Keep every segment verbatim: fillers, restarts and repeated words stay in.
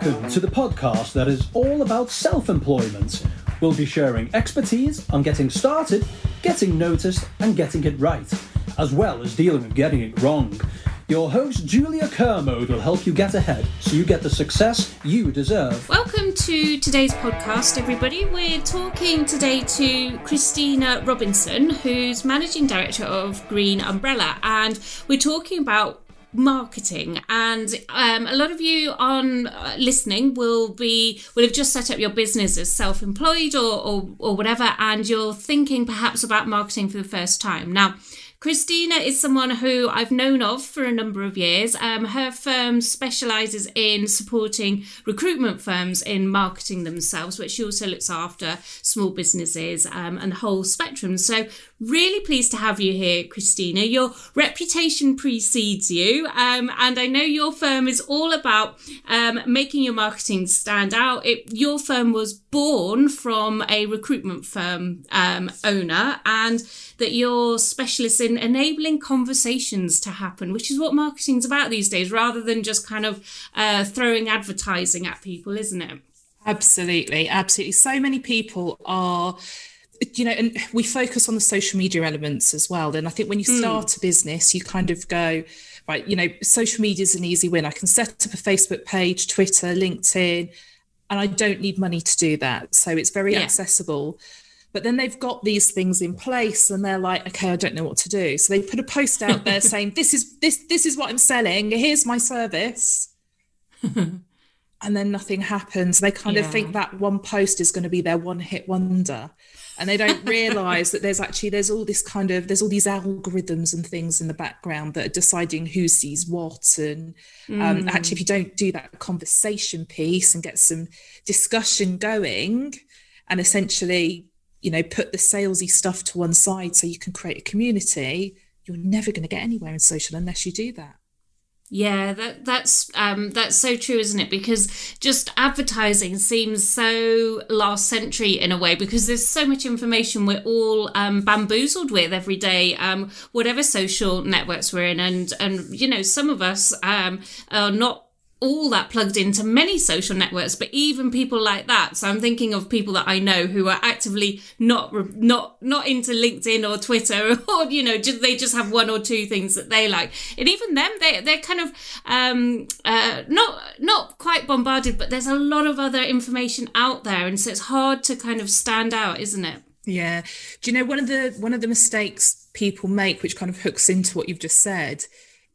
Welcome to the podcast that is all about self-employment. We'll be sharing expertise on getting started, getting noticed, and getting it right, as well as dealing with getting it wrong. Your host, Julia Kermode, will help you get ahead so you get the success you deserve. Welcome to today's podcast, everybody. We're talking today to Christina Robinson, who's Managing Director of Green Umbrella, and we're talking about marketing. And um, a lot of you on uh, listening will be will have just set up your business as self-employed or, or or whatever, and you're thinking perhaps about marketing for the first time. Now, Christina is someone who I've known of for a number of years. Um, her firm specialises in supporting recruitment firms in marketing themselves, but she also looks after small businesses um, and the whole spectrum. So really pleased to have you here, Christina. Your reputation precedes you, um, and I know your firm is all about um, making your marketing stand out. It, your firm was born from a recruitment firm um, owner, and that you're specialists in enabling conversations to happen, which is what marketing's about these days, rather than just kind of uh, throwing advertising at people, isn't it? Absolutely, absolutely. So many people are, you know, and we focus on the social media elements as well. And I think when you start mm. a business, you kind of go, right, you know, social media is an easy win. I can set up a Facebook page, Twitter, LinkedIn, and I don't need money to do that. So it's very yeah. accessible. But then they've got these things in place and they're like, okay, I don't know what to do. So they put a post out there saying, this is this this is what I'm selling. Here's my service. And then nothing happens. They kind yeah. of think that one post is going to be their one hit wonder. And they don't realize that there's actually, there's all this kind of, there's all these algorithms and things in the background that are deciding who sees what. And um, mm. actually, if you don't do that conversation piece and get some discussion going and essentially, you know, put the salesy stuff to one side so you can create a community, you're never going to get anywhere in social unless you do that. Yeah, that that's um, that's so true, isn't it? Because just advertising seems so last century in a way, because there's so much information we're all um, bamboozled with every day, um, whatever social networks we're in. And, and you know, some of us um, are not all that plugged into many social networks, but even people like that. So I'm thinking of people that I know who are actively not not not into LinkedIn or Twitter, or you know, just they just have one or two things that they like, and even them, they they're kind of um, uh, not not quite bombarded, but there's a lot of other information out there, and so it's hard to kind of stand out, isn't it? Yeah. Do you know one of the one of the mistakes people make, which kind of hooks into what you've just said,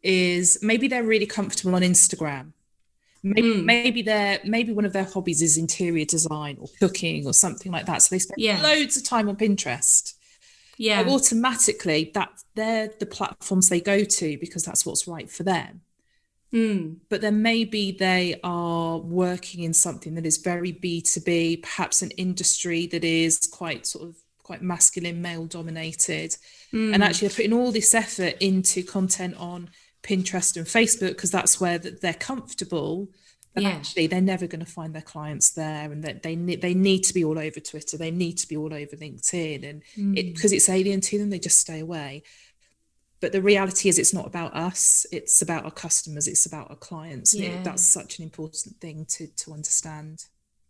is maybe they're really comfortable on Instagram. Maybe, mm. maybe they're maybe one of their hobbies is interior design or cooking or something like that. So they spend yeah. loads of time on Pinterest. Yeah. So automatically, that they're the platforms they go to because that's what's right for them. Mm. But then maybe they are working in something that is very B two B, perhaps an industry that is quite sort of quite masculine, male dominated. Mm. And actually they're putting all this effort into content on Pinterest and Facebook because that's where they're comfortable, but yeah. actually they're never going to find their clients there, and that they need they need to be all over Twitter, they need to be all over LinkedIn, and mm. it, because it's alien to them, they just stay away. But the reality is, it's not about us; it's about our customers, it's about our clients. Yeah. It, that's such an important thing to to understand.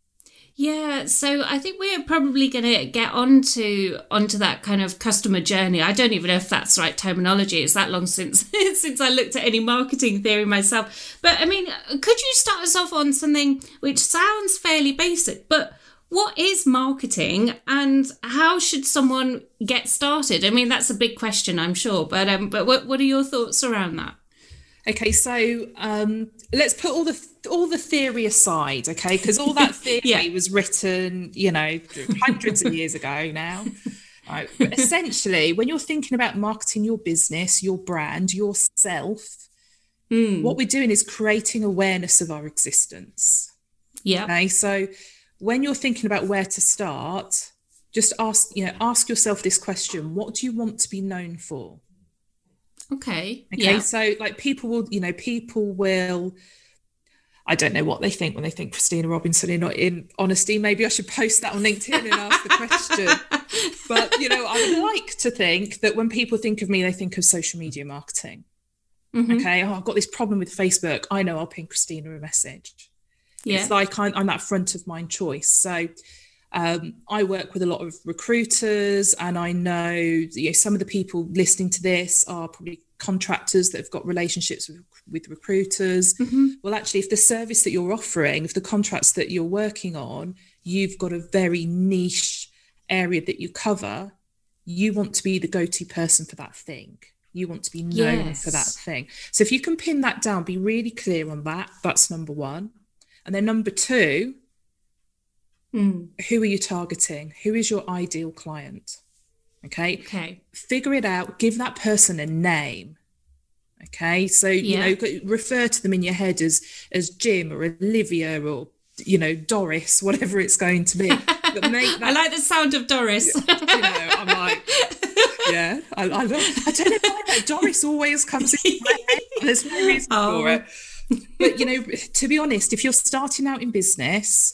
Yeah, so I think we're probably going to get onto onto that kind of customer journey. I don't even know if that's the right terminology. It's that long since since I looked at any marketing theory myself. But I mean, could you start us off on something which sounds fairly basic, but what is marketing and how should someone get started? I mean, that's a big question, I'm sure, but um, but what what are your thoughts around that? Okay, so um, let's put all the all the theory aside, okay? Because all that theory yeah. was written, you know, hundreds of years ago now. Right. But essentially, when you're thinking about marketing your business, your brand, yourself, mm. what we're doing is creating awareness of our existence. Yeah. Okay, so when you're thinking about where to start, just ask, you know, ask yourself this question: what do you want to be known for? Okay. Okay. Yeah. So like people will, you know, people will, I don't know what they think when they think Christina Robinson. In, in honesty, maybe I should post that on LinkedIn and ask the question. But, you know, I would like to think that when people think of me, they think of social media marketing. Mm-hmm. Okay. Oh, I've got this problem with Facebook. I know, I'll ping Christina a message. Yeah. It's like I'm, I'm that front of mind choice. So um, I work with a lot of recruiters, and I know, you know some of the people listening to this are probably contractors that have got relationships with, with recruiters. Mm-hmm. Well, actually, if the service that you're offering, if the contracts that you're working on, you've got a very niche area that you cover, you want to be the go-to person for that thing. You want to be known yes. for that thing. So if you can pin that down, be really clear on that. That's number one. And then number two, mm. who are you targeting? Who is your ideal client? Okay. Okay. Figure it out. Give that person a name. Okay. So, yeah. you know, refer to them in your head as, as Jim or Olivia or, you know, Doris, whatever it's going to be. But make that, I like the sound of Doris. You know, I'm like, yeah, I, I, love, I don't know why that Doris always comes in my head. There's no reason oh. for it. But, you know, to be honest, if you're starting out in business,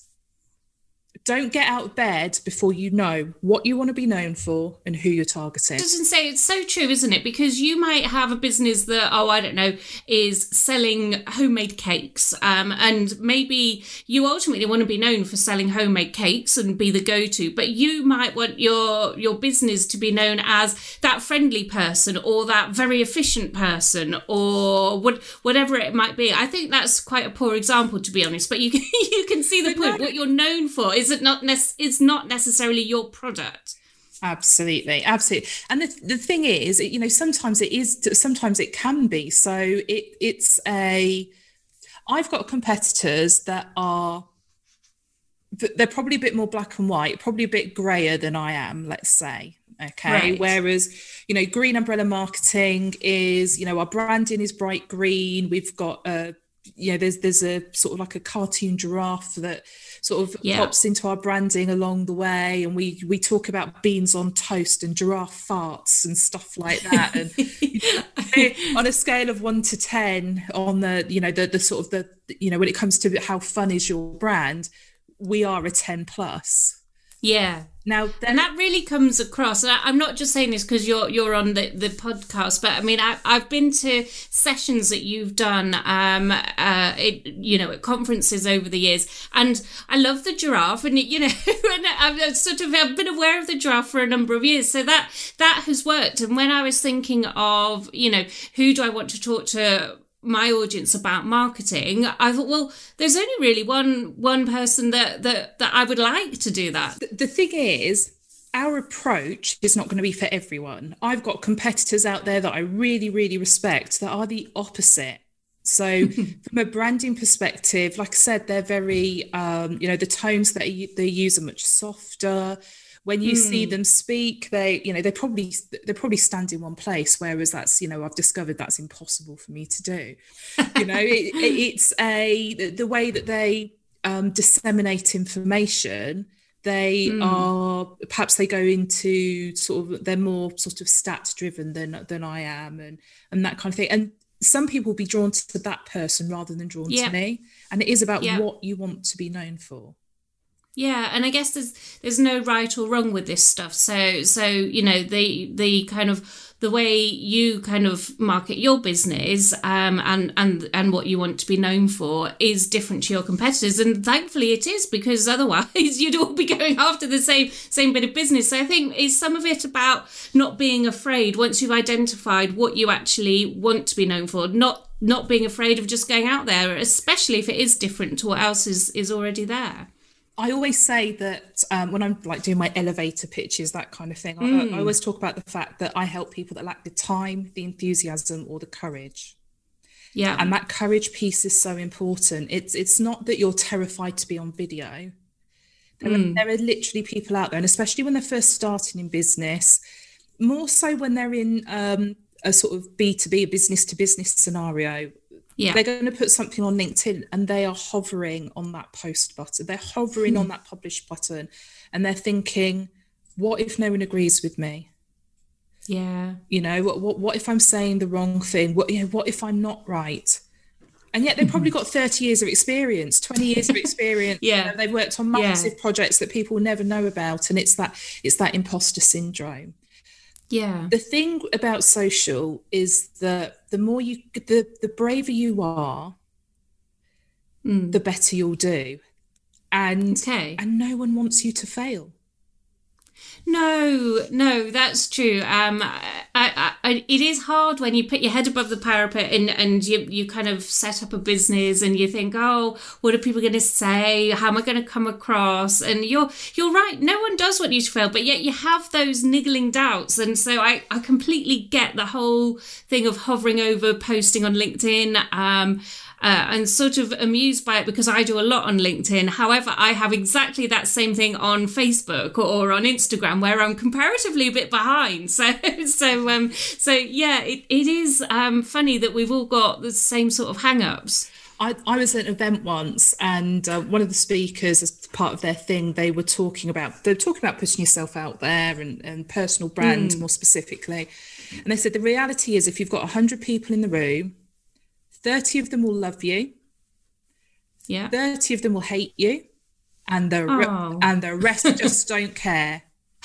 don't get out of bed before you know what you want to be known for and who you're targeting. I was going to say, it's so true, isn't it? Because you might have a business that, oh, I don't know, is selling homemade cakes. Um, and maybe you ultimately want to be known for selling homemade cakes and be the go-to, but you might want your, your business to be known as that friendly person or that very efficient person or what, whatever it might be. I think that's quite a poor example, to be honest, but you can, you can see the but point. No. What you're known for is not ne- is not necessarily your product. Absolutely, absolutely. And the, the thing is, you know, sometimes it is, sometimes it can be. So it it's a, I've got competitors that are, they're probably a bit more black and white, probably a bit grayer than I am, let's say. Okay. Right. Whereas, you know, Green Umbrella Marketing is, you know, our branding is bright green. We've got a, you know, there's there's a sort of like a cartoon giraffe that sort of yeah. pops into our branding along the way, and we we talk about beans on toast and giraffe farts and stuff like that. And you know, on a scale of one to ten, on the you know the the sort of the you know when it comes to how fun is your brand, we are a ten plus. Yeah. Now, then, and that really comes across. And I, I'm not just saying this because you're you're on the, the podcast, but I mean, I, I've been to sessions that you've done, um, uh, it, you know, at conferences over the years, and I love the giraffe, and you know, and I've sort of I've been aware of the giraffe for a number of years, so that that has worked. And when I was thinking of, you know, who do I want to talk to my audience about marketing, I thought, well, there's only really one one person that that that I would like to do that. The, the thing is, our approach is not going to be for everyone. I've got competitors out there that I really, really respect that are the opposite. So from a branding perspective, like I said, they're very, um, you know, the tones that they use are much softer. When you mm. see them speak, they, you know, they probably they probably stand in one place. Whereas that's, you know, I've discovered that's impossible for me to do. You know, it, it, it's a the, the way that they um, disseminate information. They mm. are perhaps they go into sort of they're more sort of stats driven than than I am, and and that kind of thing. And some people will be drawn to that person rather than drawn yeah. to me. And it is about yeah. what you want to be known for. Yeah, and I guess there's there's no right or wrong with this stuff. So so you know the the kind of the way you kind of market your business um, and and and what you want to be known for is different to your competitors, and thankfully it is, because otherwise you'd all be going after the same same bit of business. So I think is some of it about not being afraid once you've identified what you actually want to be known for, not not being afraid of just going out there, especially if it is different to what else is is already there. I always say that um, when I'm like doing my elevator pitches, that kind of thing, mm. I, I always talk about the fact that I help people that lack the time, the enthusiasm, or the courage. Yeah. And that courage piece is so important. It's it's not that you're terrified to be on video. There, mm. are, there are literally people out there, and especially when they're first starting in business, more so when they're in um, a sort of B two B, a business to business scenario. Yeah. They're going to put something on LinkedIn and they are hovering on that post button. They're hovering mm. on that publish button, and they're thinking, what if no one agrees with me? Yeah. You know, what what, what if I'm saying the wrong thing? What, you know, what if I'm not right? And yet they've probably got thirty years of experience, twenty years of experience. yeah. You know, they've worked on massive yeah. projects that people never know about. And it's that, it's that imposter syndrome. Yeah. The thing about social is that the more you, the, the braver you are, mm. the better you'll do. And, okay. and no one wants you to fail. No, no, that's true. Um, I, I, I, it is hard when you put your head above the parapet and, and you, you kind of set up a business and you think, oh, what are people going to say? How am I going to come across? And you're you're right. No one does want you to fail, but yet you have those niggling doubts. And so I, I completely get the whole thing of hovering over posting on LinkedIn. Um, Uh, and sort of amused by it because I do a lot on LinkedIn. However, I have exactly that same thing on Facebook or, or on Instagram where I'm comparatively a bit behind. So, so, um, so yeah, it, it is um, funny that we've all got the same sort of hang-ups. I, I was at an event once, and uh, one of the speakers, as part of their thing, they were talking about they were talking about putting yourself out there and, and personal brand mm. more specifically. And they said the reality is if you've got one hundred people in the room, thirty of them will love you. Yeah. thirty of them will hate you. And the, oh. and the rest just don't care.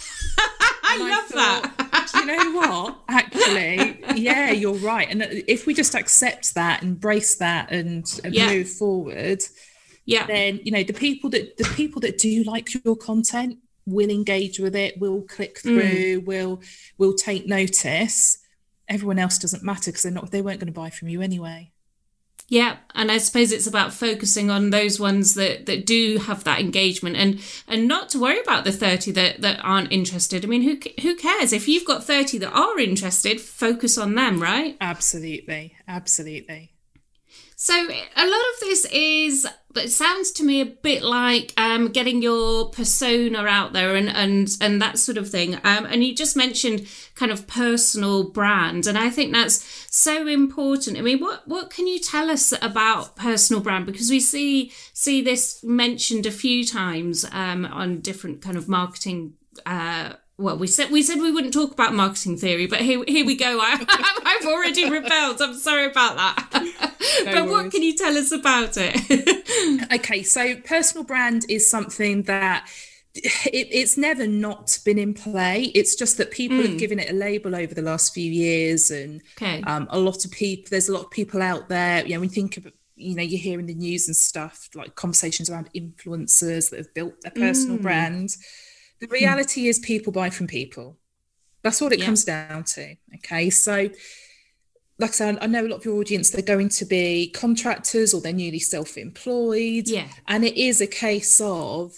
I and love I thought, that. Do you know what? Actually, yeah, you're right. And if we just accept that, embrace that and, and yeah. move forward, yeah. then, you know, the people that the people that do like your content will engage with it, will click through, mm. will will take notice. Everyone else doesn't matter because they're not they weren't going to buy from you anyway. Yeah, and I suppose it's about focusing on those ones that, that do have that engagement and and not to worry about the thirty that, that aren't interested. I mean, who who cares? If you've got thirty that are interested, focus on them, right? Absolutely, absolutely. So a lot of this is, but it sounds to me a bit like um, getting your persona out there and and and that sort of thing. Um, and you just mentioned kind of personal brand, and I think that's so important. I mean, what what can you tell us about personal brand? Because we see see this mentioned a few times um, on different kind of marketing. Uh, Well, we said we said we wouldn't talk about marketing theory, but here here we go. I, I've already rebelled. I'm sorry about that. No but worries. What can you tell us about it? Okay, so personal brand is something that it, it's never not been in play. It's just that people mm. have given it a label over the last few years, and okay. um, a lot of people. There's a lot of people out there. You know, when you think of, you know, you hear in the news and stuff like conversations around influencers that have built their personal mm. brand. The reality is people buy from people. That's what it yeah. comes down to. Okay. So like I said, I know a lot of your audience, they're going to be contractors or they're newly self-employed. Yeah. And it is a case of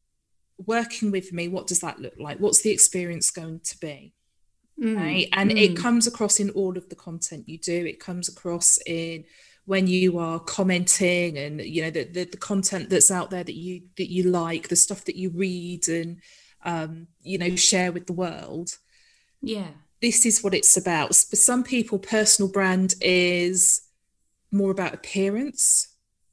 working with me. What does that look like? What's the experience going to be? Mm. Okay? And mm. it comes across in all of the content you do. It comes across in when you are commenting and, you know, the, the, the content that's out there that you, that you like, the stuff that you read and, um, you know, share with the world. Yeah. This is what it's about. For some people, personal brand is more about appearance.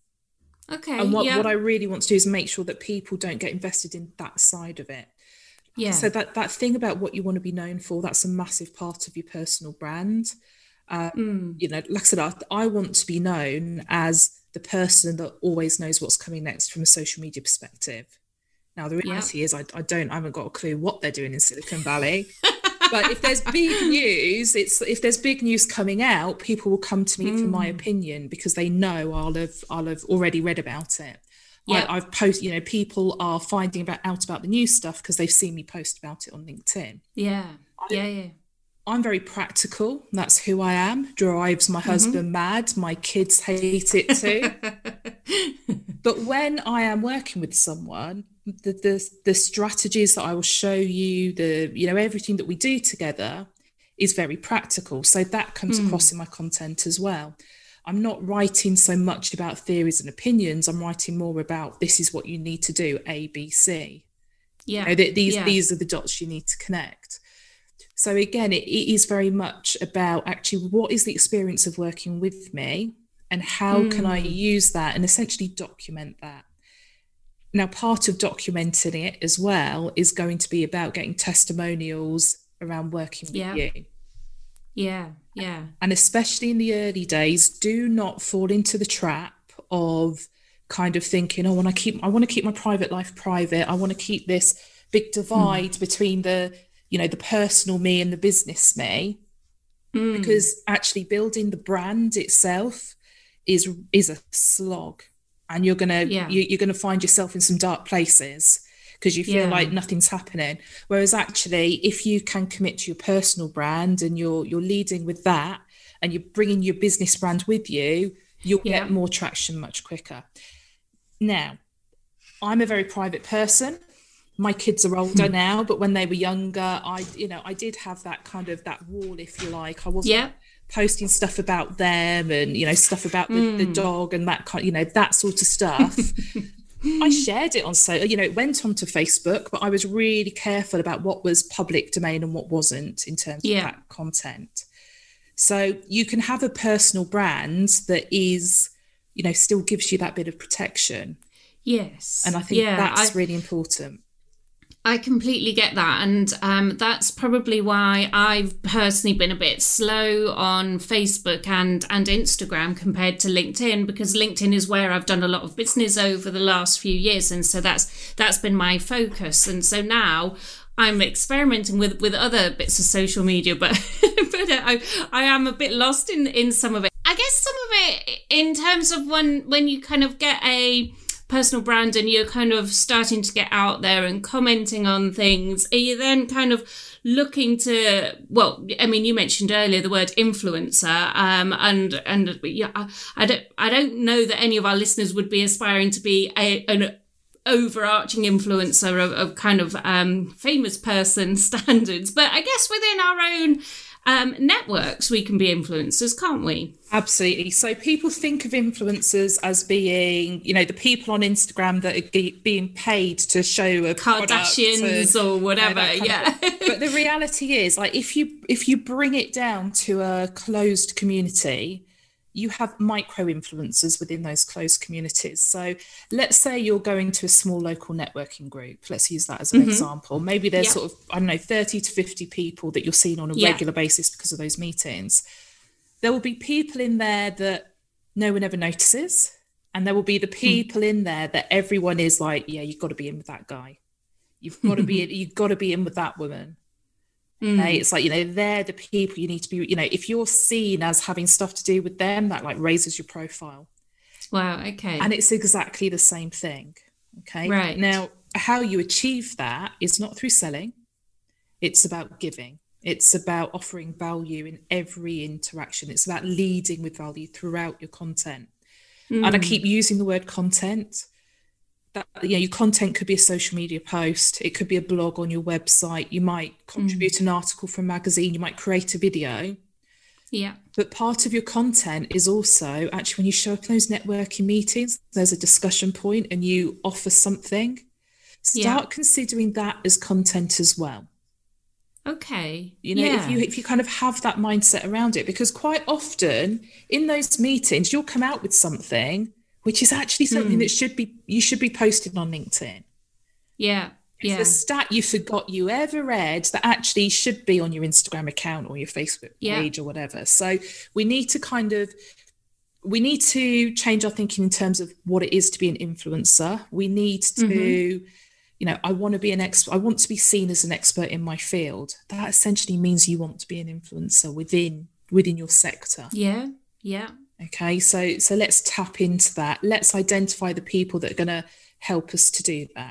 Okay. And what, yeah. what I really want to do is make sure that people don't get invested in that side of it. Yeah. So that, that thing about what you want to be known for, that's a massive part of your personal brand. Um, mm. You know, like I said, I, I want to be known as the person that always knows what's coming next from a social media perspective. Now, the reality yeah. is I, I don't, I haven't got a clue what they're doing in Silicon Valley. But if there's big news, it's if there's big news coming out, people will come to me mm. for my opinion because they know I'll have I'll have already read about it. Yeah. I, I've posted, you know, people are finding about out about the new stuff because they've seen me post about it on LinkedIn. Yeah, I, yeah, yeah. I'm very practical. That's who I am. Drives my husband mm-hmm. mad. My kids hate it too. But when I am working with someone, the, the the strategies that I will show you, the you know everything that we do together is very practical. So that comes mm. across in my content as well. I'm not writing so much about theories and opinions. I'm writing more about this is what you need to do, A, B, C. Yeah, you know, th- these yeah. these are the dots you need to connect. So again, it, it is very much about actually what is the experience of working with me and how mm. can I use that and essentially document that. Now, part of documenting it as well is going to be about getting testimonials around working with yeah. you. Yeah, yeah. And especially in the early days, do not fall into the trap of kind of thinking, oh, when I keep, I want to keep my private life private. I want to keep this big divide mm. between the, you know, the personal me and the business me, mm. because actually building the brand itself is is a slog. and you're gonna yeah. you, you're gonna find yourself in some dark places because you feel yeah. like nothing's happening. Whereas actually, if you can commit to your personal brand and you're you're leading with that, and you're bringing your business brand with you, you'll yeah. get more traction much quicker. Now, I'm a very private person. My kids are older now, but when they were younger, I, you know, I did have that kind of that wall, if you like. I wasn't yeah. posting stuff about them and, you know, stuff about the, mm. the dog and that kind, you know, that sort of stuff. I shared it on, so you know, it went onto Facebook, but I was really careful about what was public domain and what wasn't in terms yeah. of that content. So you can have a personal brand that is, you know, still gives you that bit of protection. Yes. And I think yeah, that's I, really important. I completely get that. And um, that's probably why I've personally been a bit slow on Facebook and, and Instagram compared to LinkedIn, because LinkedIn is where I've done a lot of business over the last few years. And so that's that's been my focus. And so now I'm experimenting with, with other bits of social media, but, but I, I am a bit lost in, in some of it. I guess some of it in terms of when, when you kind of get a personal brand and you're kind of starting to get out there and commenting on things, are you then kind of looking to, well, I mean, you mentioned earlier the word influencer, um, and and yeah, I, I don't I don't know that any of our listeners would be aspiring to be a, an overarching influencer of, of kind of um, famous person standards, but I guess within our own Um, networks, we can be influencers, can't we? Absolutely. So people think of influencers as being, you know, the people on Instagram that are ge- being paid to show a Kardashians and, or whatever. You know, yeah. of, but the reality is, like, if you if you bring it down to a closed community, you have micro influencers within those closed communities. So let's say you're going to a small local networking group. Let's use that as an mm-hmm. example. Maybe there's yeah. sort of, I don't know, thirty to fifty people that you're seeing on a yeah. regular basis because of those meetings. There will be people in there that no one ever notices. And there will be the people mm. in there that everyone is like, yeah, you've got to be in with that guy. You've got to be, you've got to be in with that woman. Mm. Okay? It's like, you know, they're the people you need to be, you know, if you're seen as having stuff to do with them, that like raises your profile. Wow. Okay. And it's exactly the same thing. Okay. Right. Now, how you achieve that is not through selling. It's about giving. It's about offering value in every interaction. It's about leading with value throughout your content. Mm. And I keep using the word content. That, you know, your content could be a social media post. It could be a blog on your website. You might contribute mm. an article for a magazine. You might create a video. Yeah. But part of your content is also actually when you show up in those networking meetings, there's a discussion point and you offer something. Start yeah. considering that as content as well. Okay. You know, yeah. if you if you kind of have that mindset around it, because quite often in those meetings, you'll come out with something which is actually something mm. that should be, you should be posting on LinkedIn. Yeah. It's yeah. a stat you forgot you ever read that actually should be on your Instagram account or your Facebook page yeah. or whatever. So we need to kind of, we need to change our thinking in terms of what it is to be an influencer. We need to, mm-hmm. you know, I want to be an expert. I want to be seen as an expert in my field. That essentially means you want to be an influencer within, within your sector. Yeah. Yeah. Okay. So, so let's tap into that. Let's identify the people that are going to help us to do that.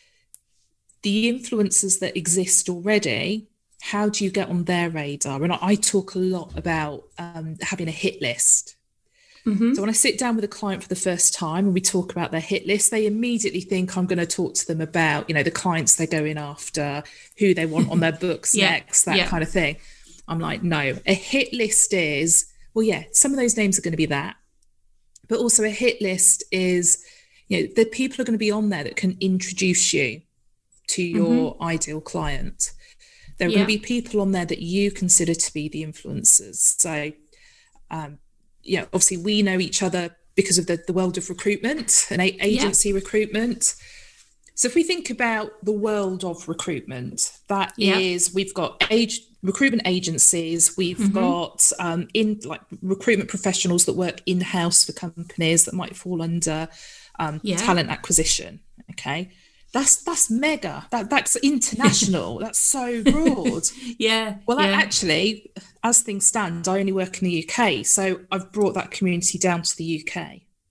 The influencers that exist already, how do you get on their radar? And I talk a lot about um, having a hit list. Mm-hmm. So when I sit down with a client for the first time and we talk about their hit list, they immediately think I'm going to talk to them about, you know, the clients they're going after, who they want on their books yeah. next, that yeah. kind of thing. I'm like, no, a hit list is, well, yeah, some of those names are going to be that. But also a hit list is, you know, the people are going to be on there that can introduce you to your mm-hmm. ideal client. There are yeah. going to be people on there that you consider to be the influencers. So, um, yeah, obviously we know each other because of the, the world of recruitment and a- agency yeah. recruitment. So if we think about the world of recruitment, that yeah. is, we've got age recruitment agencies, we've mm-hmm. got um, in like recruitment professionals that work in-house for companies that might fall under um, yeah. talent acquisition. Okay. That's that's mega. That that's international. That's so broad. yeah. Well, yeah. I actually, as things stand, I only work in the U K, so I've brought that community down to the U K.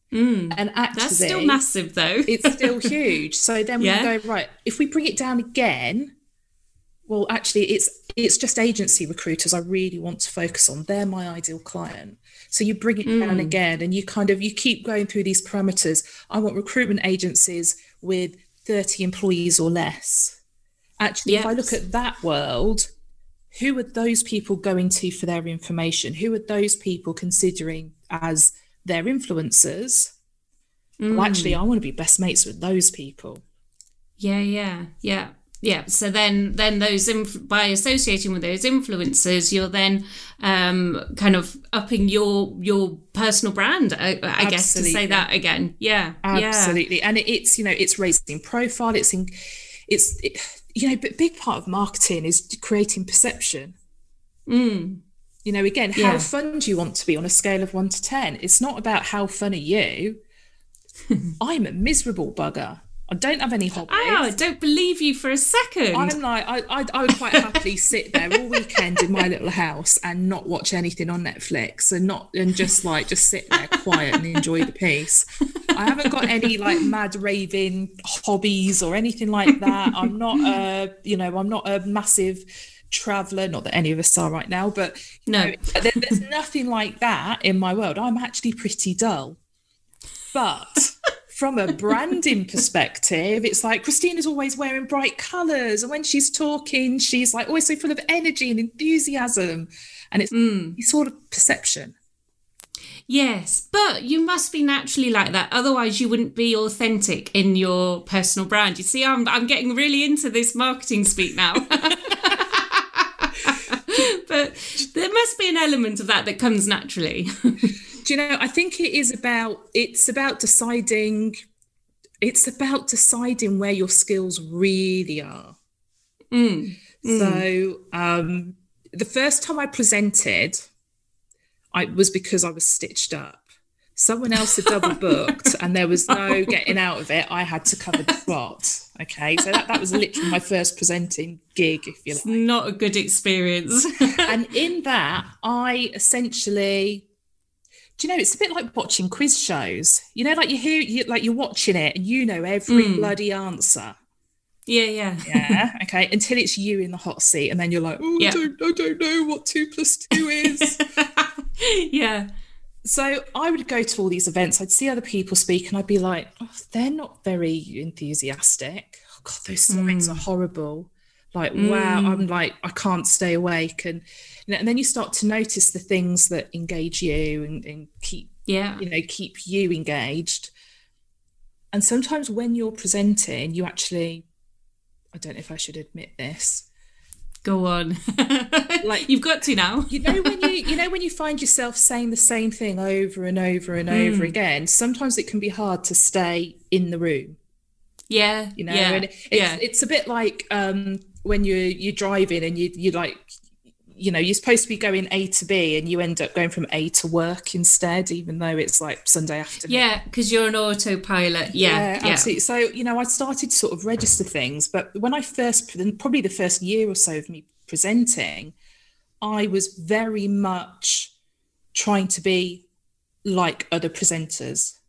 Mm. And actually, that's still massive, though. It's still huge. So then yeah. we go, right, if we bring it down again, well, actually, it's it's just agency recruiters I really want to focus on. They're my ideal client. So you bring it mm. down again, and you kind of, you keep going through these parameters. I want recruitment agencies with thirty employees or less. Actually, yes. if I look at that world, who are those people going to for their information? Who are those people considering as their influencers? Mm. Well, actually, I want to be best mates with those people. Yeah, yeah, yeah. Yeah, so then then those inf- by associating with those influencers, you're then um, kind of upping your your personal brand, I, I guess, to say that again. Yeah, absolutely. Yeah. And it's, you know, it's raising profile. It's in, it's it, you know, but big part of marketing is creating perception. Mm. You know, again, how yeah. fun do you want to be on a scale of one to ten? It's not about how fun are you. I'm a miserable bugger. I don't have any hobbies. Oh, I don't believe you for a second. I'm like, I, I, I would quite happily sit there all weekend in my little house and not watch anything on Netflix and not, and just like, just sit there quiet and enjoy the peace. I haven't got any like mad raving hobbies or anything like that. I'm not a, you know, I'm not a massive traveller, not that any of us are right now, but you no, know, there, there's nothing like that in my world. I'm actually pretty dull. But from a branding perspective, it's like Christina's always wearing bright colours, and when she's talking, she's like always so full of energy and enthusiasm, and it's, mm. it's sort of perception. Yes, but you must be naturally like that. Otherwise, you wouldn't be authentic in your personal brand. You see, I'm I'm getting really into this marketing speak now. But there must be an element of that that comes naturally. Do you know, I think it is about, it's about deciding, it's about deciding where your skills really are. Mm. Mm. So um, the first time I presented, I was because I was stitched up. Someone else had double booked and there was no getting out of it. I had to cover the plot. Okay, so that, that was literally my first presenting gig, if you like. It's not a good experience. And in that, I essentially... Do you know, it's a bit like watching quiz shows. You know, like you hear, you, like you're watching it and you know every mm. bloody answer. Yeah, yeah. Yeah, okay, until it's you in the hot seat and then you're like, oh, yeah. I, don't, I don't know what two plus two is. Yeah. So I would go to all these events, I'd see other people speak and I'd be like, oh, they're not very enthusiastic. Oh, God, those slides mm. are horrible. Like, mm. wow, I'm like, I can't stay awake. And you know, and then you start to notice the things that engage you and, and keep, yeah. you know, keep you engaged. And sometimes when you're presenting, you actually, I don't know if I should admit this. Go on. Like you've got to now. you know when you you know when you find yourself saying the same thing over and over and mm. over again, sometimes it can be hard to stay in the room. Yeah. You know, yeah, and it's yeah. it's a bit like um when you're you're driving and you you like, you know, you're supposed to be going A to B and you end up going from A to work instead, even though it's like Sunday afternoon. Yeah, because you're an autopilot. Yeah, yeah, absolutely. Yeah. So, you know, I started to sort of register things, but when I first, probably the first year or so of me presenting, I was very much trying to be like other presenters.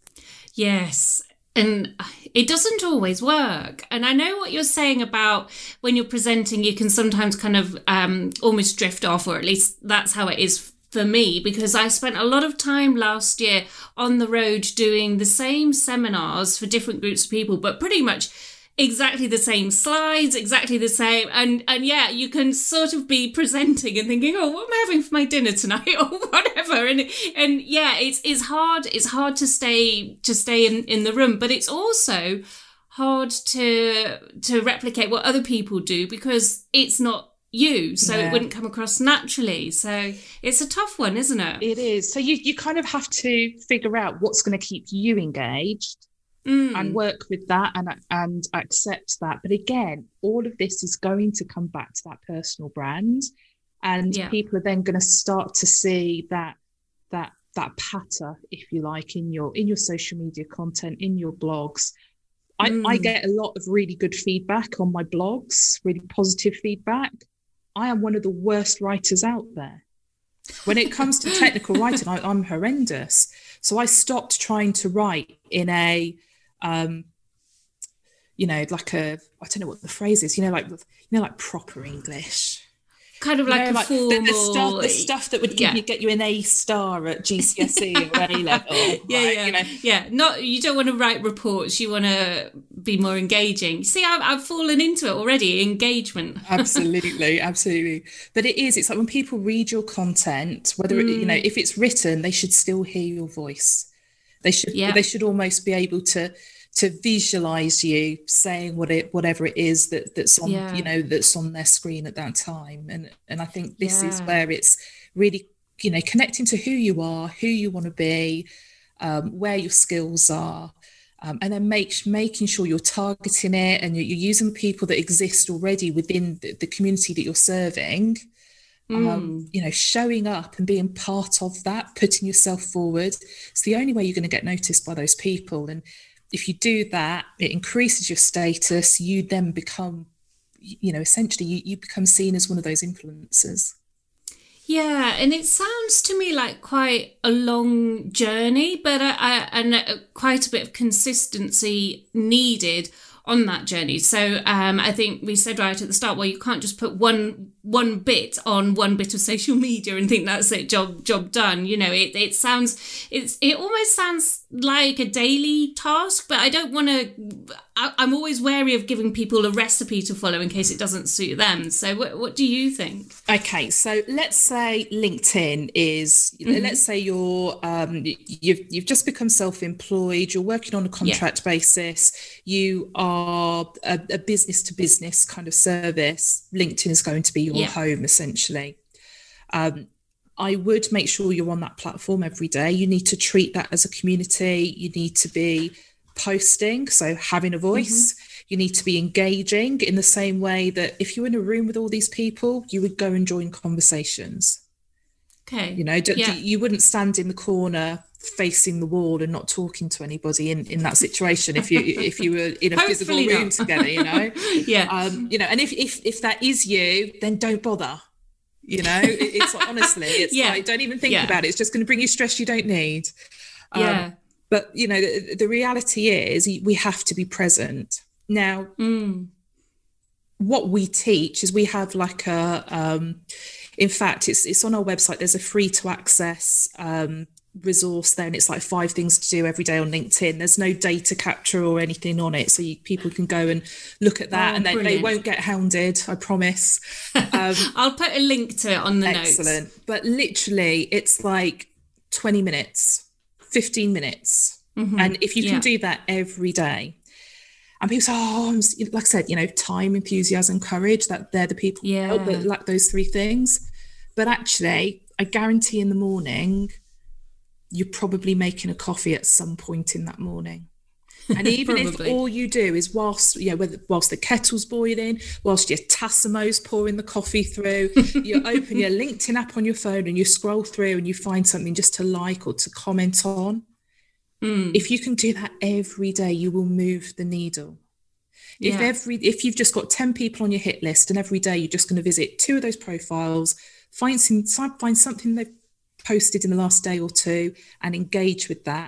Yes. And it doesn't always work. And I know what you're saying about when you're presenting, you can sometimes kind of um, almost drift off, or at least that's how it is for me, because I spent a lot of time last year on the road doing the same seminars for different groups of people, but pretty much exactly the same slides, exactly the same. And and yeah, you can sort of be presenting and thinking, oh, what am I having for my dinner tonight or whatever. And and yeah, it's it's hard. It's hard to stay to stay in, in the room, but it's also hard to to replicate what other people do because it's not you. So yeah. It wouldn't come across naturally. So it's a tough one, isn't it? It is. So you, you kind of have to figure out what's going to keep you engaged. Mm. And work with that and and accept that. But again, all of this is going to come back to that personal brand, and yeah. people are then going to start to see that that that patter, if you like, in your in your social media content, in your blogs. I, mm. I get a lot of really good feedback on my blogs, really positive feedback. I am one of the worst writers out there. When it comes to technical writing, I, I'm horrendous. So I stopped trying to write in a, um, you know, like a, I don't know what the phrase is, you know, like, you know, like proper English. Kind of You like know, a like formal... the, the, stuff, the stuff that would give yeah. you, get you an A star at G C S E or A level. yeah, right? yeah, You know? yeah. Not, you don't want to write reports. You want to be more engaging. See, I've, I've fallen into it already. Engagement. Absolutely, absolutely. But it is. It's like when people read your content, whether it, you know, if it's written, they should still hear your voice. They should. Yeah. They should almost be able to to visualize you saying what it whatever it is that that's on Yeah. you know that's on their screen at that time. And and I think this is Yeah. where it's really, you know, connecting to who you are, who you want to be, um, where your skills are. Um, and then make, making sure you're targeting it and you're, you're using people that exist already within the, the community that you're serving. Mm. Um, you know, showing up and being part of that, putting yourself forward. It's the only way you're going to get noticed by those people. And if you do that, it increases your status. You then become, you know, essentially you, you become seen as one of those influencers. Yeah, and it sounds to me like quite a long journey, but I, I, and uh, quite a bit of consistency needed on that journey. So um, I think we said right at the start, well, you can't just put one one bit on one bit of social media and think that's it, job job done. You know, it it sounds it's it almost sounds like a daily task, but I don't want to. I'm always wary of giving people a recipe to follow in case it doesn't suit them. So what what do you think? Okay, so let's say LinkedIn is, Mm-hmm. let's say you're um, you've you've just become self-employed, you're working on a contract yeah. basis, you are a, a business to business kind of service. LinkedIn is going to be your yeah. home essentially. Um, I would make sure you're on that platform every day. You need to treat that as a community. You need to be posting, so having a voice. Mm-hmm. You need to be engaging in the same way that if you're in a room with all these people, you would go and join conversations. Okay. You know, d- yeah. d- you wouldn't stand in the corner facing the wall and not talking to anybody in, in that situation if you if you were in a physical room not. together, you know. yeah. Um, you know, and if, if if that is you, then don't bother. You know, it, it's honestly, it's yeah. like, don't even think yeah. about it. It's just going to bring you stress you don't need. Um, yeah. But, you know, the, the reality is we have to be present. Now, mm. what we teach is we have like a, um, in fact, it's it's on our website. There's a free to access um, resource there, and it's like five things to do every day on LinkedIn. There's no data capture or anything on it, so you, people can go and look at that, oh, and they, they won't get hounded, I promise. Um, I'll put a link to it on the excellent. notes. Excellent. But literally, it's like twenty minutes, fifteen minutes. Mm-hmm. And if you can yeah. do that every day, and people say, oh, I'm, like I said, you know, time, enthusiasm, courage, that they're the people yeah. that lack those three things. But actually, I guarantee in the morning, you're probably making a coffee at some point in that morning. And even if all you do is whilst, you know, whether, whilst the kettle's boiling, whilst your Tassimo's pouring the coffee through, you open your LinkedIn app on your phone and you scroll through and you find something just to like or to comment on. Mm. If you can do that every day, you will move the needle. Yeah. If every if you've just got ten people on your hit list and every day you're just going to visit two of those profiles, find some find something they've posted in the last day or two and engage with that.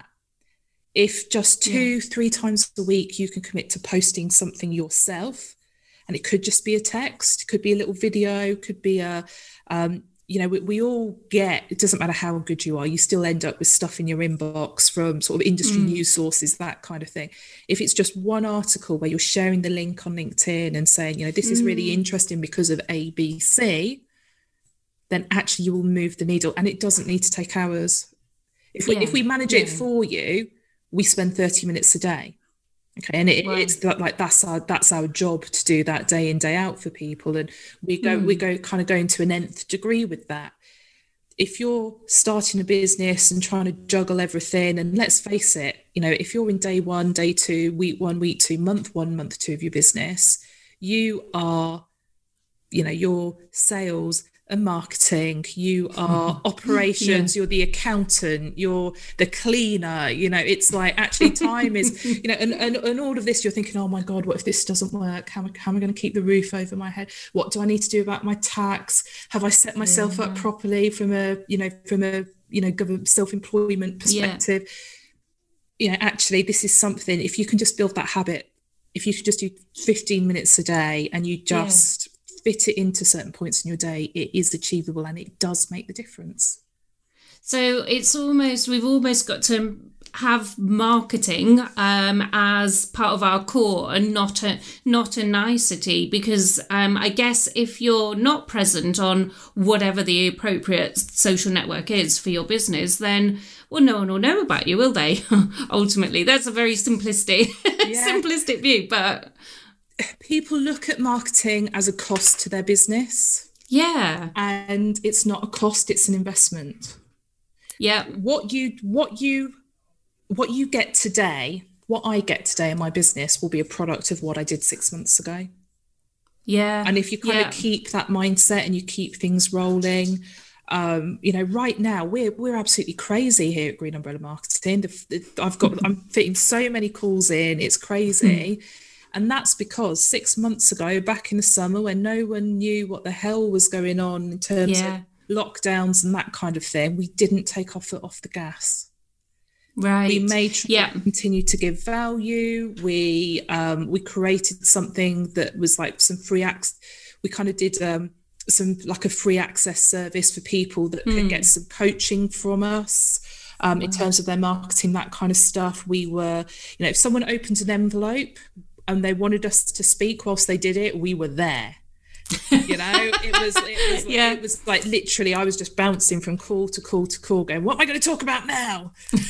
If just two, yeah. three times a week you can commit to posting something yourself, and it could just be a text, it could be a little video, could be a um, you know, we, we all get, it doesn't matter how good you are, you still end up with stuff in your inbox from sort of industry mm. news sources, that kind of thing. If it's just one article where you're sharing the link on LinkedIn and saying, you know, this is mm. really interesting because of A, B, C, then actually you will move the needle, and it doesn't need to take hours. If we, yeah. if we manage yeah. it for you, we spend thirty minutes a day. Okay, and it, wow. it's like that's our that's our job to do that day in, day out for people, and we go mm. we go kind of going to an nth degree with that. If you're starting a business and trying to juggle everything, and let's face it, you know, if you're in day one, day two, week one, week two, month one, month two of your business, you are, you know, your sales, are marketing, you are operations, yeah. you're the accountant, you're the cleaner, you know, it's like actually time is, you know, and, and, and all of this, you're thinking, oh my God, what if this doesn't work? How, how am I going to keep the roof over my head? What do I need to do about my tax? Have I set myself yeah. up properly from a, you know, from a, you know, government self-employment perspective? Yeah. You know, actually, this is something, if you can just build that habit, if you could just do fifteen minutes a day and you just yeah. fit it into certain points in your day, it is achievable and it does make the difference. So it's almost, we've almost got to have marketing um, as part of our core and not a not a nicety, because um, I guess if you're not present on whatever the appropriate social network is for your business, then well, no one will know about you, will they? Ultimately, that's a very simplistic yeah. simplistic view, but people look at marketing as a cost to their business. Yeah, and it's not a cost; it's an investment. Yeah, what you what you what you get today, what I get today in my business will be a product of what I did six months ago. Yeah. And if you kind yeah. of keep that mindset and you keep things rolling, um, you know, right now we're we're absolutely crazy here at Green Umbrella Marketing. I've got I'm fitting so many calls in, it's crazy. And that's because six months ago, back in the summer, when no one knew what the hell was going on in terms yeah. of lockdowns and that kind of thing, we didn't take our foot off the gas. Right. We made sure yeah. to continue to give value. We um, we created something that was like some free access. We kind of did um, some like a free access service for people that mm. can get some coaching from us um, wow. in terms of their marketing, that kind of stuff. We were, you know, if someone opened an envelope and they wanted us to speak whilst they did it, we were there. You know, it was it was, yeah. it was like literally I was just bouncing from call to call to call going, what am I going to talk about now?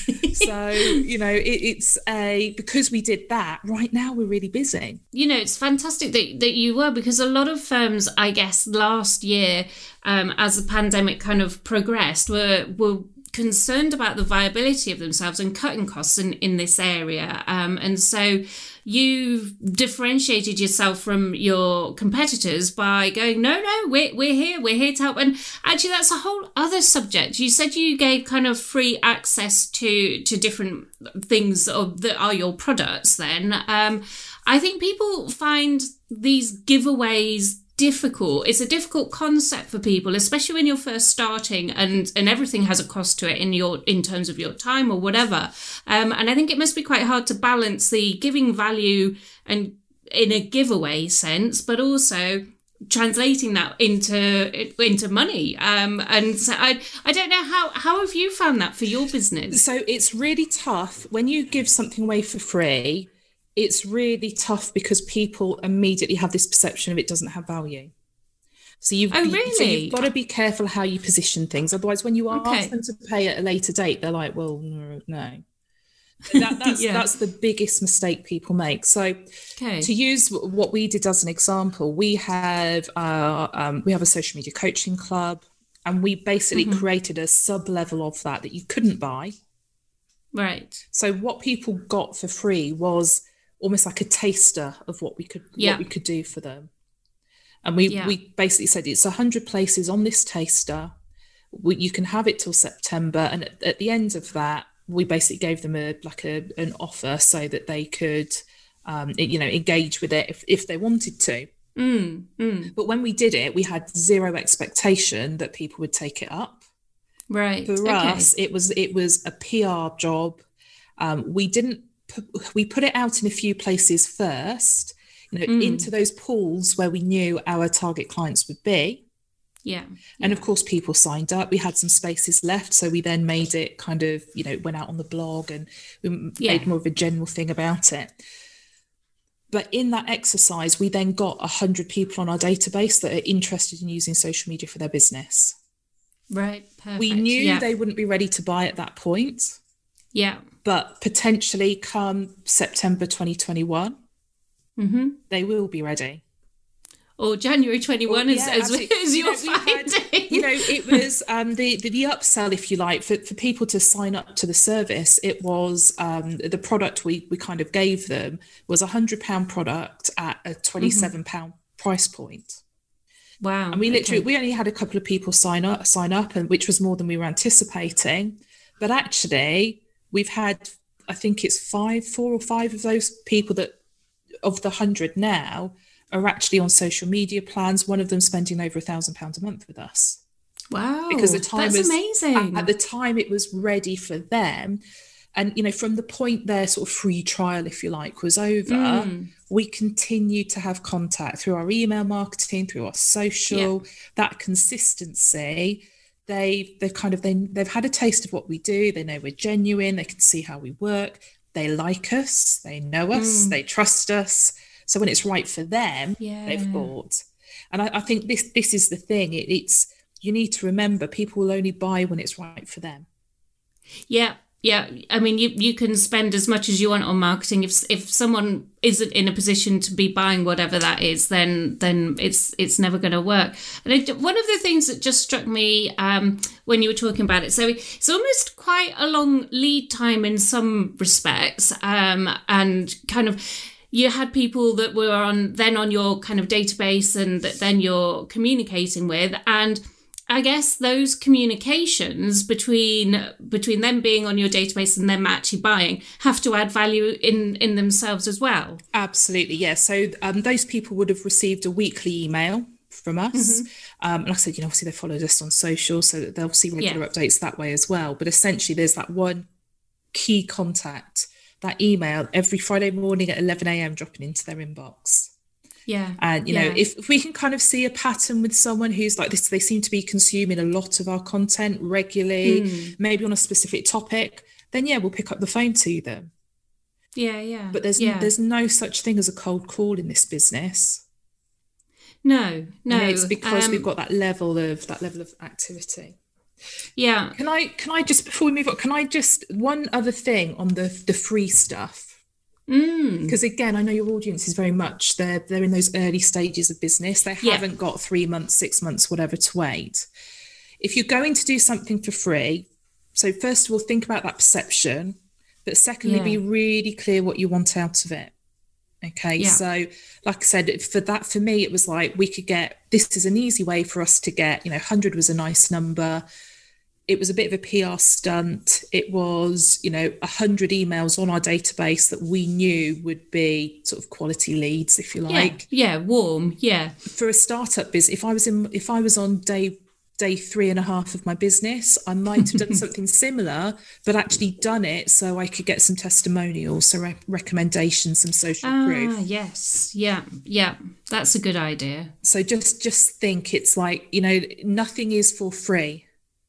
So, you know, it, it's a because we did that, right now we're really busy. You know, it's fantastic that, that you were, because a lot of firms, I guess, last year, um, as the pandemic kind of progressed, were were concerned about the viability of themselves and cutting costs in, in this area. Um, and so you differentiated yourself from your competitors by going, no, no, we're, we're here, we're here to help. And actually, that's a whole other subject. You said you gave kind of free access to, to different things of, that are your products then. Um, I think people find these giveaways difficult. It's a difficult concept for people, especially when you're first starting and and everything has a cost to it in your in terms of your time or whatever. Um, and I think it must be quite hard to balance the giving value and in a giveaway sense, but also translating that into into money. Um, and so I I don't know how how have you found that for your business? So it's really tough when you give something away for free. It's really tough because people immediately have this perception of it doesn't have value. So you've, oh, really? so you've got to be careful how you position things. Otherwise, when you ask okay. them to pay at a later date, they're like, well, no. That, that's, yeah. that's the biggest mistake people make. So okay. to use what we did as an example, we have, uh, um, we have a social media coaching club, and we basically mm-hmm. created a sub-level of that that you couldn't buy. Right. So what people got for free was almost like a taster of what we could yeah. what we could do for them. And we yeah. we basically said it's one hundred places on this taster. We, you can have it till September, and at, at the end of that, we basically gave them a like a an offer so that they could, um, you know, engage with it if if they wanted to. Mm, mm. But when we did it, we had zero expectation that people would take it up. Right. For okay. us, it was it was a P R job. Um, we didn't. We put it out in a few places first, you know, mm. into those pools where we knew our target clients would be. Yeah. And yeah. of course, people signed up. We had some spaces left. So we then made it kind of, you know, went out on the blog and we yeah. made more of a general thing about it. But in that exercise, we then got one hundred people on our database that are interested in using social media for their business. Right. Perfect. We knew yeah. they wouldn't be ready to buy at that point. Yeah. But potentially come September twenty twenty-one, mm-hmm. they will be ready. Or January twenty-one, or, yeah, as, as, as you're you know, finding. Had, you know, it was um, the, the the upsell, if you like, for, for people to sign up to the service. It was um, the product we we kind of gave them was a one hundred pound product at a twenty-seven pound mm-hmm. price point. Wow. And we literally, okay. we only had a couple of people sign up, sign up, and which was more than we were anticipating. But actually, we've had, I think it's five, four or five of those people that, of the hundred now, are actually on social media plans. One of them spending over a thousand pounds a month with us. Wow. Because the time that's was, amazing. At, at the time it was ready for them. And, you know, from the point their sort of free trial, if you like, was over, mm. we continued to have contact through our email marketing, through our social, yeah. that consistency. They, they've kind of, they, they've had a taste of what we do. They know we're genuine. They can see how we work. They like us. They know us. Mm. They trust us. So when it's right for them, yeah. they've bought. And I, I think this, this is the thing. It, it's, you need to remember, people will only buy when it's right for them. Yeah. Yeah, I mean, you, you can spend as much as you want on marketing. If if someone isn't in a position to be buying whatever that is, then then it's it's never going to work. And it, one of the things that just struck me um, when you were talking about it, so it's almost quite a long lead time in some respects, um, and kind of you had people that were on then on your kind of database and that then you're communicating with, and I guess those communications between between them being on your database and them actually buying have to add value in, in themselves as well. Absolutely, yeah. So um, those people would have received a weekly email from us. Mm-hmm. Um, and like I said, you know, obviously they followed us on social, so that they'll see regular yeah. updates that way as well. But essentially there's that one key contact, that email every Friday morning at eleven a.m. dropping into their inbox. Yeah. And, you yeah. know, if, if we can kind of see a pattern with someone who's like this, they seem to be consuming a lot of our content regularly, mm. maybe on a specific topic, then, yeah, we'll pick up the phone to them. Yeah, yeah. But there's yeah. there's no such thing as a cold call in this business. No, no. And it's because um, we've got that level of that level of activity. Yeah. Can I, can I just, before we move on, can I just, one other thing on the the free stuff? Because mm. again, I know your audience is very much they're they're in those early stages of business. They yeah. haven't got three months, six months, whatever to wait. If you're going to do something for free, so first of all, think about that perception, but secondly, yeah. be really clear what you want out of it. Okay, yeah. so like I said, for that, for me, it was like we could get, this is an easy way for us to get, you know, one hundred was a nice number. It was a bit of a P R stunt. It was, you know, one hundred emails on our database that we knew would be sort of quality leads, if you like. Yeah, yeah, warm, yeah. For a startup business, if I was in, if I was on day day three and a half of my business, I might have done something similar, but actually done it so I could get some testimonials, so re- recommendations, some social ah, proof. Yes, yeah, yeah, that's a good idea. So just just think, it's like, you know, nothing is for free.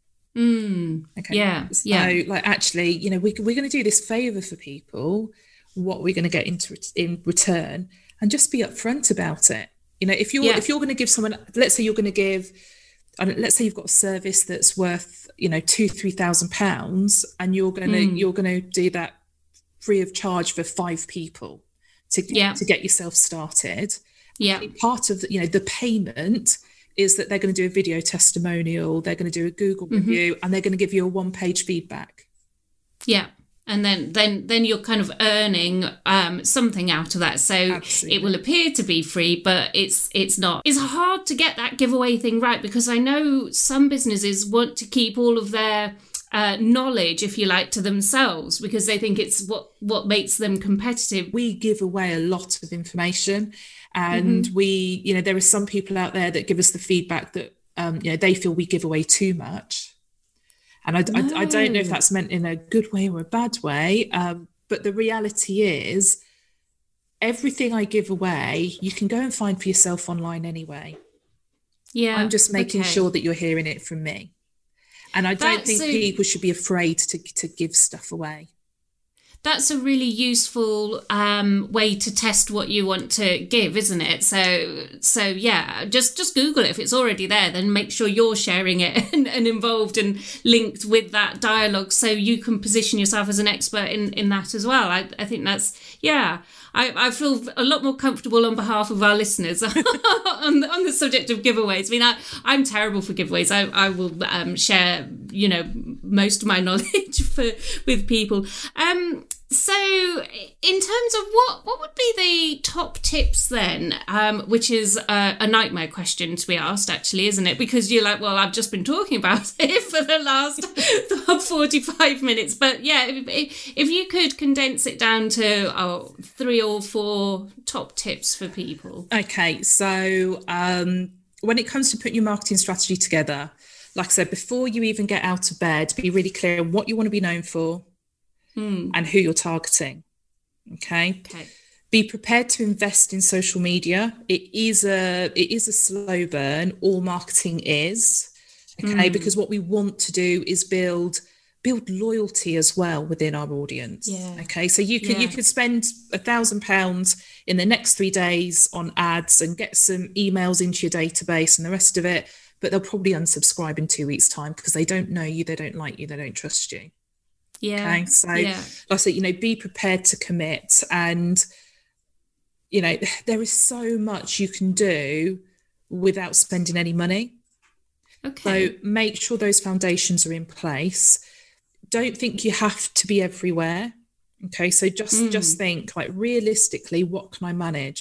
Mm, okay. Yeah, so, yeah. like, actually, you know, we, we're going to do this favour for people. What we're going to get into in return, and just be upfront about it. You know, if you're yeah. if you're going to give someone, let's say you're going to give, I don't, let's say you've got a service that's worth, you know, two three thousand pounds, and you're going to mm. you're going to do that free of charge for five people to yeah. to get yourself started. Yeah, part of the, you know, the payment is that they're going to do a video testimonial, they're going to do a Google mm-hmm. review, and they're going to give you a one-page feedback. Yeah, and then then then you're kind of earning um, something out of that. So Absolutely. It will appear to be free, but it's it's not. It's hard to get that giveaway thing right, because I know some businesses want to keep all of their uh, knowledge, if you like, to themselves, because they think it's what, what makes them competitive. We give away a lot of information. And mm-hmm. we, you know, there are some people out there that give us the feedback that, um, you know, they feel we give away too much. And I, no. I, I don't know if that's meant in a good way or a bad way. Um, but the reality is, everything I give away, you can go and find for yourself online anyway. Yeah. I'm just making okay. sure that you're hearing it from me. And I don't that's think a... people should be afraid to to give stuff away. That's a really useful um, way to test what you want to give, isn't it? So, so yeah, just just Google it. If it's already there, then make sure you're sharing it and, and involved and linked with that dialogue, so you can position yourself as an expert in, in that as well. I, I think that's, yeah, I, I feel a lot more comfortable on behalf of our listeners on, the, on the subject of giveaways. I mean, I, I'm terrible for giveaways. I, I will um, share, you know, most of my knowledge for with people. Um, So, in terms of what, what would be the top tips then? Um, which is a, a nightmare question to be asked, actually, isn't it? Because you're like, well, I've just been talking about it for the last forty-five minutes. But yeah, if, if you could condense it down to oh, three or four top tips for people. Okay, so um, when it comes to putting your marketing strategy together, like I said, before you even get out of bed, be really clear on what you want to be known for. Mm. And who you're targeting. Okay. Okay. Be prepared to invest in social media. It is a it is a slow burn. All marketing is. Okay. Mm. Because what we want to do is build build loyalty as well within our audience. Yeah. Okay. So you can yeah. you could spend a thousand pounds in the next three days on ads and get some emails into your database and the rest of it, but they'll probably unsubscribe in two weeks' time because they don't know you, they don't like you, they don't trust you. Yeah. Okay. So yeah. like I said, you know, be prepared to commit. And, you know, there is so much you can do without spending any money. Okay. So make sure those foundations are in place. Don't think you have to be everywhere. Okay. So just, mm. just think like realistically, what can I manage?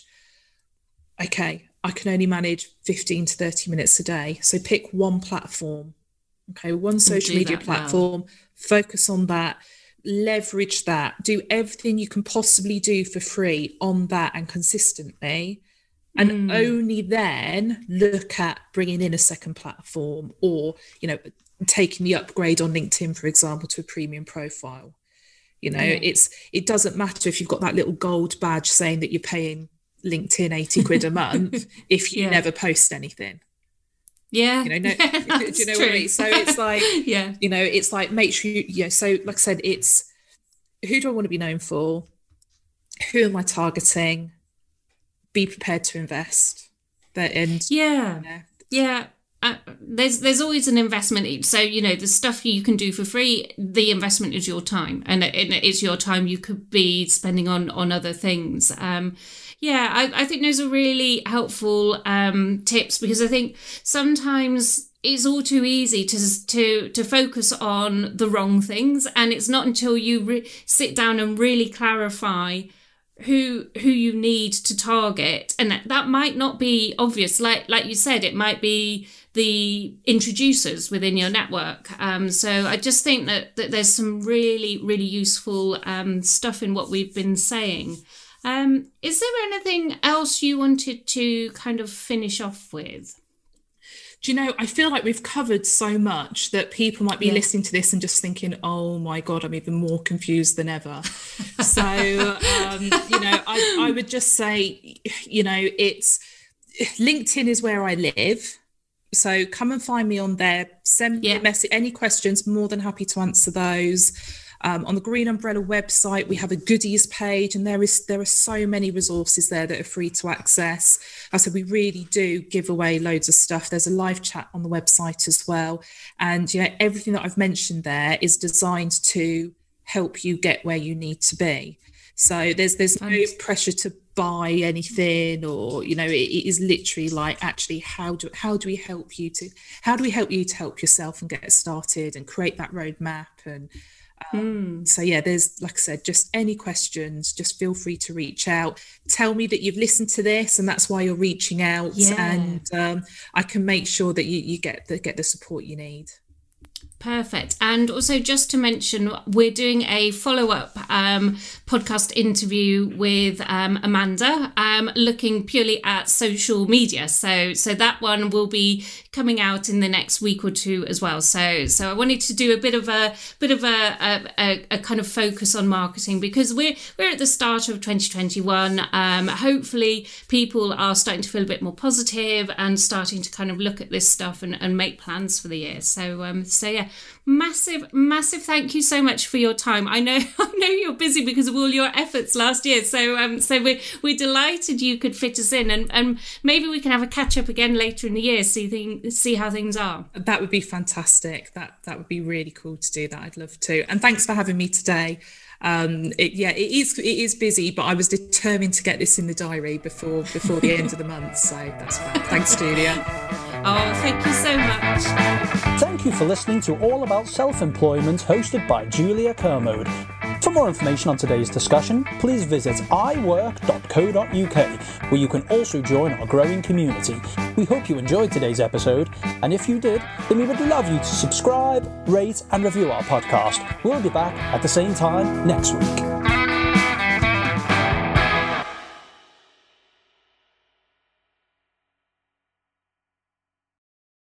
Okay. I can only manage fifteen to thirty minutes a day. So pick one platform. Okay. One social media platform. Well. Focus on that, leverage that, do everything you can possibly do for free on that and consistently. And mm. only then look at bringing in a second platform or, you know, taking the upgrade on LinkedIn, for example, to a premium profile. You know, yeah. it's it doesn't matter if you've got that little gold badge saying that you're paying LinkedIn eighty quid a month if you yeah. never post anything. Yeah, you know, no, yeah, do you know true. What I mean? So it's like, yeah, you know, it's like make sure you, yeah. So like I said, it's who do I want to be known for? Who am I targeting? Be prepared to invest. That and yeah, you know, yeah. Uh, there's there's always an investment. So you know, the stuff you can do for free. The investment is your time, and it's your time you could be spending on on other things. Um, Yeah, I, I think those are really helpful um, tips because I think sometimes it's all too easy to to to focus on the wrong things, and it's not until you re- sit down and really clarify who who you need to target, and that, that might not be obvious. Like like you said, it might be the introducers within your network. Um, so I just think that, that there's some really really useful um, stuff in what we've been saying. Um, is there anything else you wanted to kind of finish off with? Do you know, I feel like we've covered so much that people might be yeah. listening to this and just thinking, oh my God, I'm even more confused than ever. So, um, you know, I, I would just say, you know, it's LinkedIn is where I live. So come and find me on there. Send me yeah. a message, any questions, more than happy to answer those. Um, on the Green Umbrella website, we have a goodies page, and there is there are so many resources there that are free to access. I said we really do give away loads of stuff. There's a live chat on the website as well, and you know everything that I've mentioned there is designed to help you get where you need to be. So there's there's no pressure to buy anything, or you know it, it is literally like actually how do how do we help you to how do we help you to help yourself and get started and create that roadmap and. Um, mm. So yeah, there's, like I said, just any questions, just feel free to reach out. Tell me that you've listened to this and that's why you're reaching out, yeah. and um, I can make sure that you, you get the get the support you need. Perfect. And also just to mention, we're doing a follow-up um, podcast interview with um, Amanda, um, looking purely at social media. So so that one will be coming out in the next week or two as well. So so I wanted to do a bit of a bit of a a, a kind of focus on marketing because we're we're at the start of twenty twenty-one. Um, hopefully people are starting to feel a bit more positive and starting to kind of look at this stuff and, and make plans for the year. So um so yeah. Massive, massive thank you so much for your time. I know I know you're busy because of all your efforts last year. So um so we're we're delighted you could fit us in, and, and maybe we can have a catch up again later in the year, see thing, see how things are. That would be fantastic. That that would be really cool to do that. I'd love to. And thanks for having me today. Um it, yeah, it is it is busy, but I was determined to get this in the diary before before the end of the month. So that's fine. Thanks, Julia. Oh, thank you so much. Thank you for listening to All About Self-Employment, hosted by Julia Kermode. For more information on today's discussion, please visit i work dot co dot u k, where you can also join our growing community. We hope you enjoyed today's episode, and if you did, then we would love you to subscribe, rate, and review our podcast. We'll be back at the same time next week.